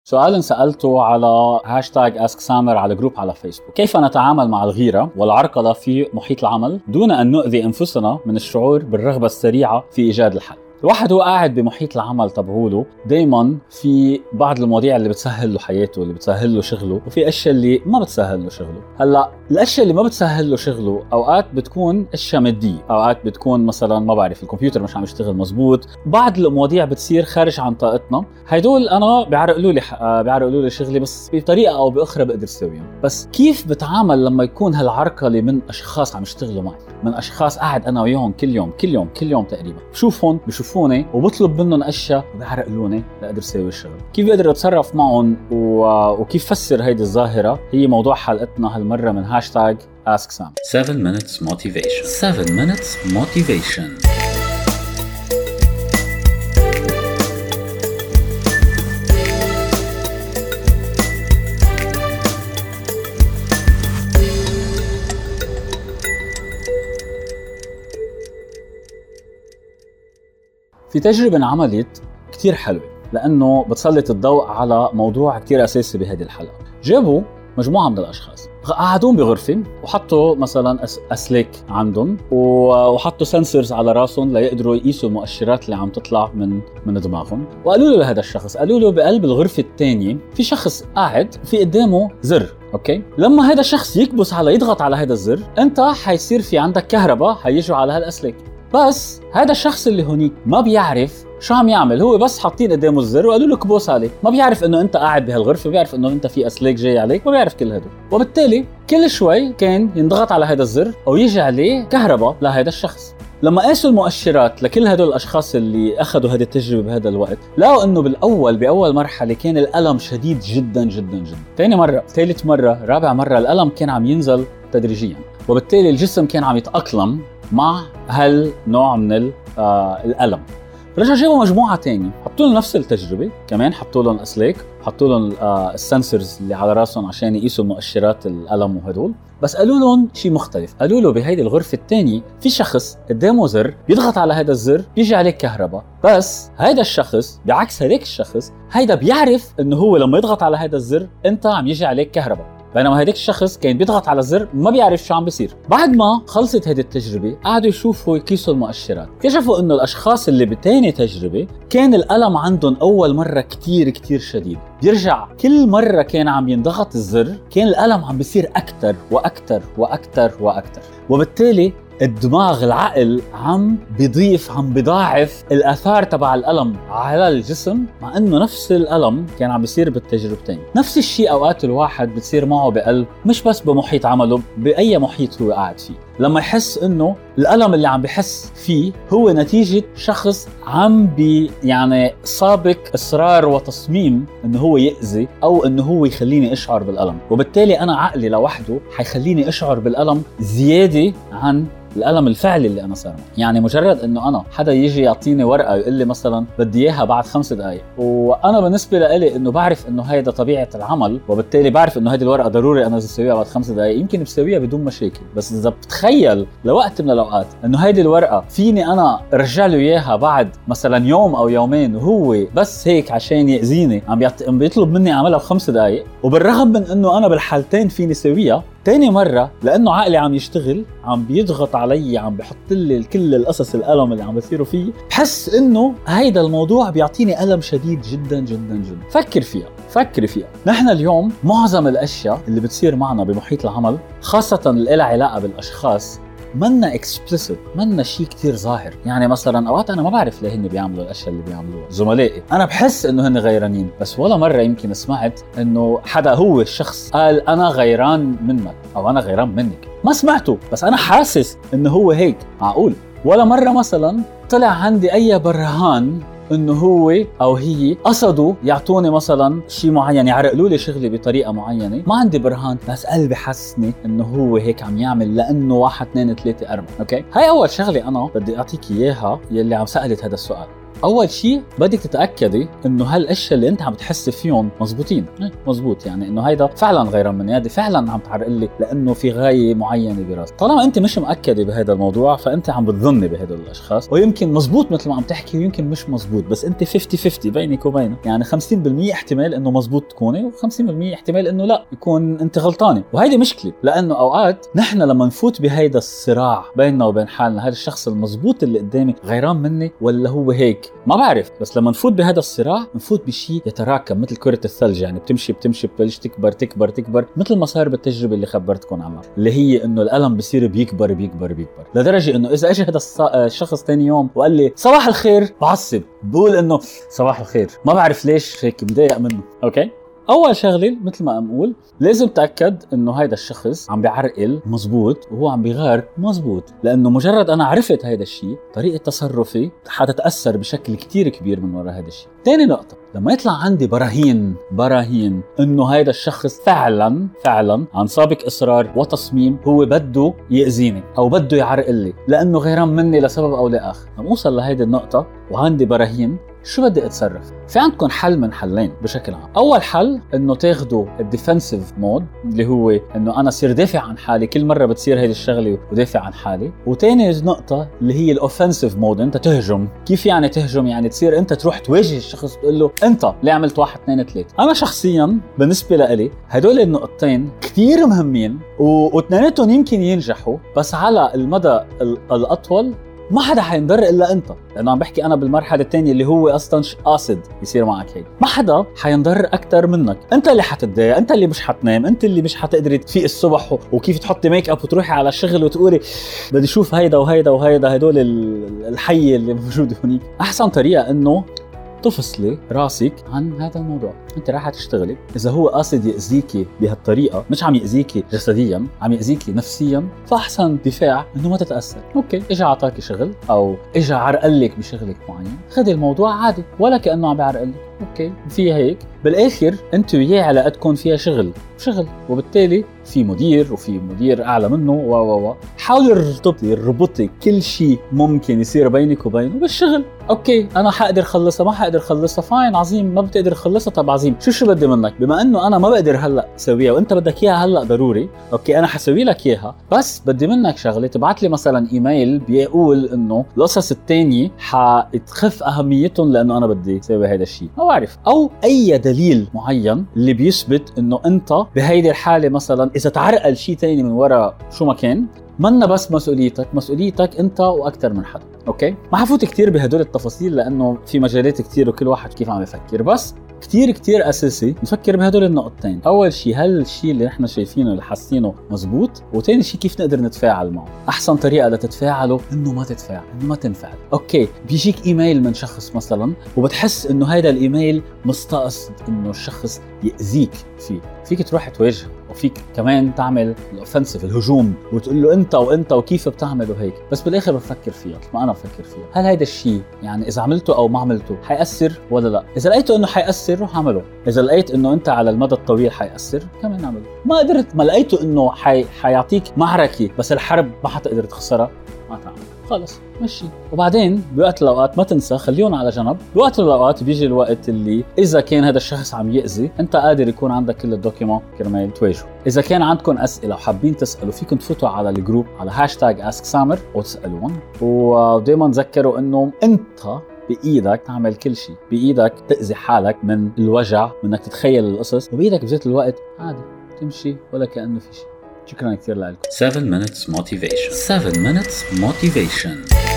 سؤال سألته على هاشتاج اسك سامر على جروب على فيسبوك. كيف نتعامل مع الغيرة والعرقلة في محيط العمل دون أن نؤذي أنفسنا من الشعور بالرغبة السريعة في إيجاد الحل؟ الواحد هو قاعد بمحيط العمل تبعوله دايما في بعض المواضيع اللي بتسهل له حياته، اللي بتسهل له شغله، وفي اشياء اللي ما بتسهل له شغله. هلا الاشياء اللي ما بتسهل له شغله اوقات بتكون اشياء ماديه، اوقات بتكون مثلا ما بعرف الكمبيوتر مش عم يشتغل مزبوط، بعض المواضيع بتصير خارج عن طاقتنا. هدول انا بيعرقلوا لي شغلي، بس بطريقه او باخرى بقدر اسويهم. بس كيف بتعامل لما يكون هالعرقله من اشخاص عم يشتغلوا معي، من اشخاص قاعد انا وياهم كل يوم تقريبا، بشوفهم بشوفوني وبطلب منهم اشياء وبيعرقلوني لاقدر اسوي الشغل. كيف بقدر اتصرف معهم وكيف فسر هيدي الظاهره؟ هي موضوع حلقتنا هالمره من هاشتاج اسك سام. 7 minutes motivation. 7 minutes motivation. في تجربة انعملت كتير حلوة لأنه بتسلط الضوء على موضوع كتير أساسي بهذه الحلقة. جابوا مجموعة من الأشخاص قعدون بغرفة وحطوا مثلا أسلاك عندهم وحطوا سنسرز على راسهم ليقدروا يقيسوا المؤشرات اللي عم تطلع من دماغهم، وقالوا له لهذا الشخص، قالوا له بقلب الغرفة الثانية في شخص قاعد في قدامه زر، اوكي؟ لما هذا الشخص يضغط على هذا الزر، انت حيصير في عندك كهرباء حيجوا على هالأسلاك. بس هذا الشخص اللي هونيك ما بيعرف شو عم يعمل، هو بس حاطين قدامه الزر وقالوا له كبوس عليه، ما بيعرف انه انت قاعد بهالغرفه، ما بيعرف انه انت في اسلاك جاي عليك، ما بيعرف كل هدول. وبالتالي كل شوي كان ينضغط على هذا الزر او يجي عليه كهرباء لهذا الشخص. لما قاسوا المؤشرات لكل هدول الاشخاص اللي اخذوا هذه التجربه بهذا الوقت، لقوا انه باول مرحله كان الالم شديد جدا جدا جدا، ثاني مره، ثالث مره، رابع مره الالم كان عم ينزل تدريجيا، وبالتالي الجسم كان عم يتاقلم مع هالنوع من الالم. رجعوا جابوا مجموعه ثانيه، حطوا لهم نفس التجربه، كمان حطوا لهم اسلاك، حطوا لهم السنسرز اللي على راسهم عشان يقيسوا مؤشرات الالم وهدول، بس قالوا لهم شيء مختلف. قالوا له بهيدي الغرفه الثانيه في شخص قدامه زر، يضغط على هذا الزر بيجي عليك كهرباء، بس هذا الشخص بعكس هذاك الشخص، هيدا بيعرف انه هو لما يضغط على هذا الزر انت عم يجي عليك كهرباء، بينما هداك الشخص كان بيضغط على الزر ما بيعرف شو عم بيصير. بعد ما خلصت هذه التجربة قعدوا يشوفوا يقيسوا المؤشرات، اكتشفوا انه الاشخاص اللي بتاني تجربة كان الألم عندهم اول مرة كتير شديد، بيرجع كل مرة كان عم ينضغط الزر كان الألم عم بيصير اكتر واكتر واكتر واكتر، وبالتالي الدماغ العقل عم بيضاعف الآثار تبع الألم على الجسم، مع أنه نفس الألم كان عم بيصير بالتجربتين. نفس الشيء أوقات الواحد بتصير معه بقلب، مش بس بمحيط عمله، بأي محيط هو قاعد فيه، لما يحس أنه الألم اللي عم بيحس فيه هو نتيجة شخص عم يعني سابق إصرار وتصميم أنه هو يأذي أو أنه هو يخليني أشعر بالألم، وبالتالي أنا عقلي لوحده حيخليني أشعر بالألم زيادة عن الألم الفعلي اللي أنا صار. يعني مجرد إنه أنا حدا يجي يعطيني ورقة يقول لي مثلا بدي إياها بعد 5 دقايق، وأنا بالنسبة لي إنه بعرف إنه هيدا طبيعة العمل، وبالتالي بعرف إنه هيدي الورقة ضروري أنا أسويها بعد 5 دقايق، يمكن بسويها بدون مشاكل. بس إذا بتخيل لوقت من الأوقات إنه هيدي الورقة فيني أنا أرجع له إياها بعد مثلا يوم أو يومين، وهو بس هيك عشان يأذيني عم بيطلب مني أعملها ب5 دقايق، وبالرغم من إنه أنا بالحالتين فيني سويها، تاني مرة لأنه عقلي عم يشتغل، عم بيضغط علي، عم بيحط لي كل القصص الألم اللي عم بيصيروا فيه، بحس إنه هيدا الموضوع بيعطيني ألم شديد جدا جدا جدا. فكر فيها. نحن اليوم معظم الأشياء اللي بتصير معنا بمحيط العمل، خاصة اللي لها علاقة بالأشخاص، منا اكسبلسيت، منا شيء كتير ظاهر. يعني مثلا اوقات انا ما بعرف ليه هن بيعملوا الاشياء اللي بيعملوها، زملائي انا بحس انه هن غيرانين، بس ولا مره يمكن سمعت انه حدا هو الشخص قال انا غيران منك او انا غيران منك، ما سمعته، بس انا حاسس انه هو هيك. معقول ولا مره مثلا طلع عندي اي برهان انه هو او هي قصدوا يعطوني مثلا شيء معين، يعرقلوا لي شغلي بطريقه معينه، ما عندي برهان، بس قلبي حسني انه هو هيك عم يعمل لانه 1 2 3 4. اوكي، هاي اول شغله انا بدي اعطيك اياها يلي عم سالت هذا السؤال. اول شيء بدك تتاكدي انه هالاشياء اللي انت عم بتحس فيهم مزبوطين. مزبوط، يعني انه هيدا فعلا غيران مني، هذه فعلا عم تعرق لي لانه في غايه معينه براسي. طالما انت مش مأكده بهذا الموضوع فانت عم بتظني بهدول الاشخاص، ويمكن مزبوط مثل ما عم تحكي ويمكن مش مزبوط، بس انت 50-50 بينك وبينه. يعني 50% احتمال انه مزبوط تكوني، و50% احتمال انه لا يكون انت غلطانه. وهيدي مشكله، لانه اوقات نحن لما نفوت بهيدا الصراع بيننا وبين حالنا، هذا الشخص المزبوط اللي قدامي غيران مني ولا هو هيك، ما بعرف. بس لما نفوت بهذا الصراع نفوت بشيء يتراكم مثل كرة الثلج، يعني بتمشي بتبلش تكبر تكبر تكبر، مثل ما صار بالتجربة اللي خبرتكم عنها، اللي هي انه الألم بصير بيكبر بيكبر بيكبر لدرجة انه اذا اجى هذا الشخص ثاني يوم وقال لي صباح الخير بعصب، بقول انه صباح الخير، ما بعرف ليش هيك مضايق منه. اوكي، اول شغله مثل ما نقول لازم تاكد انه هيدا الشخص عم بيعرقل مزبوط وهو عم بيغار مزبوط، لانه مجرد انا عرفت هيدا الشيء طريقه تصرفي حتتاثر بشكل كتير كبير من وراء هيدا الشيء. ثاني نقطه، لما يطلع عندي براهين انه هيدا الشخص فعلا عن سابق اصرار وتصميم هو بده يأذيني او بده يعرقل لي لانه غيران مني لسبب او لاخر، لما اوصل لهيدي النقطه وعندي براهين، شو بدي اتصرف؟ في عندكم حل من حلين بشكل عام. اول حل انه تاخذوا الديفنسيف مود، اللي هو انه انا صير دافع عن حالي كل مره بتصير هيدي الشغله ودافع عن حالي. وتاني نقطه اللي هي الاوفنسيف مود، انت تهجم. كيف يعني تهجم؟ يعني تصير انت تروح تواجه الشخص تقول له انت ليه عملت 1 2 3. انا شخصيا بالنسبه لي هدول النقطتين كثير مهمين واثنيناتهم يمكن ينجحوا، بس على المدى الاطول ما حدا حينضر الا انت، لانه عم بحكي انا بالمرحله الثانيه اللي هو اصلا قاصد يصير معك هيك. ما حدا حينضر اكثر منك، انت اللي حتتضايق، انت اللي مش حتنام، انت اللي مش حتقدري تفيق الصبح وكيف تحطي ميك اب وتروحي على الشغل وتقولي بدي اشوف هيدا وهيدا وهيدا هدول الحي اللي موجود هونيك. احسن طريقه انه تفصلي راسك عن هذا الموضوع. انت راح تشتغلي، اذا هو قاصد يأذيكي بهالطريقه، مش عم يأذيكي جسديا، عم يأذيكي نفسيا، فاحسن دفاع انه ما تتاثر. اوكي، اجى عطاكي شغل او اجى عرقلك بشغلك معين، خذي الموضوع عادي ولا كانه عم بيعرقلك. اوكي، فيها هيك بالاخر انت وياه علاقتكم فيها شغل، وبالتالي في مدير وفي مدير اعلى منه حاولي ربطي كل شيء ممكن يصير بينك وبينه بالشغل. اوكي، انا حقدر خلصها، ما حقدر خلصها، فاين، عظيم. ما بتقدر خلصها، طب عظيم، شو بدي منك؟ بما انه انا ما بقدر هلا اسويها وانت بدك اياها هلا ضروري، اوكي انا حسوي لك اياها، بس بدي منك شغله، تبعت لي مثلا ايميل بيقول انه القصص الثانيه حتخف اهميتهم لانه انا بدي اسوي هذا الشيء، ما بعرف، او اي دليل معين اللي بيثبت انه انت بهيدي الحاله مثلا اذا تعرقل شيء ثاني من وراء شو ما كان، منا بس مسؤوليتك انت واكثر من حدا. اوكي، ما حفوت كثير بهدول التفاصيل لانه في مجالات كثير وكل واحد كيف عم يفكر، بس كتير اساسي نفكر بهدول النقطتين. اول شيء هل الشيء اللي احنا شايفينه اللي حاسينه مزبوط، وثاني شيء كيف نقدر نتفاعل معه. احسن طريقه لتتفاعلوا انه ما تتفاعل، انه ما تنفعل. اوكي، بيجيك ايميل من شخص مثلا وبتحس انه هذا الايميل مستقصد انه الشخص يأذيك فيك تروح تواجه، وفيك كمان تعمل الاوفنسيف الهجوم وتقول له انت وكيف بتعمله هيك، بس بالاخر بفكر فيها ما انا بفكر فيها، هل هيدا الشيء يعني اذا عملته او ما عملته حيأثر ولا لا؟ اذا لقيته انه حيأثر روح اعمله، اذا لقيت انه انت على المدى الطويل حيأثر كمان اعمله. ما لقيته انه حيعطيك معركه بس الحرب ما حتقدر تخسرها، ما تعمل، خلص مشي. وبعدين بوقت الاوقات ما تنسى خليهم على جنب، بوقت الاوقات بيجي الوقت اللي اذا كان هذا الشخص عم يأذي انت قادر يكون عندك كل الدوكيومنت كرمال تواجهه. اذا كان عندكم اسئله وحابين تسالوا فيكم تفوتوا على الجروب على #AskSamer وتسالون، ودائما تذكروا انه انت بإيدك تعمل كل شيء، بإيدك تأذي حالك من الوجع، من انك تتخيل القصص، وبإيدك بذات الوقت عادي تمشي ولا كأنه في شيء. شكرا كثير لكم. 7 minutes motivation.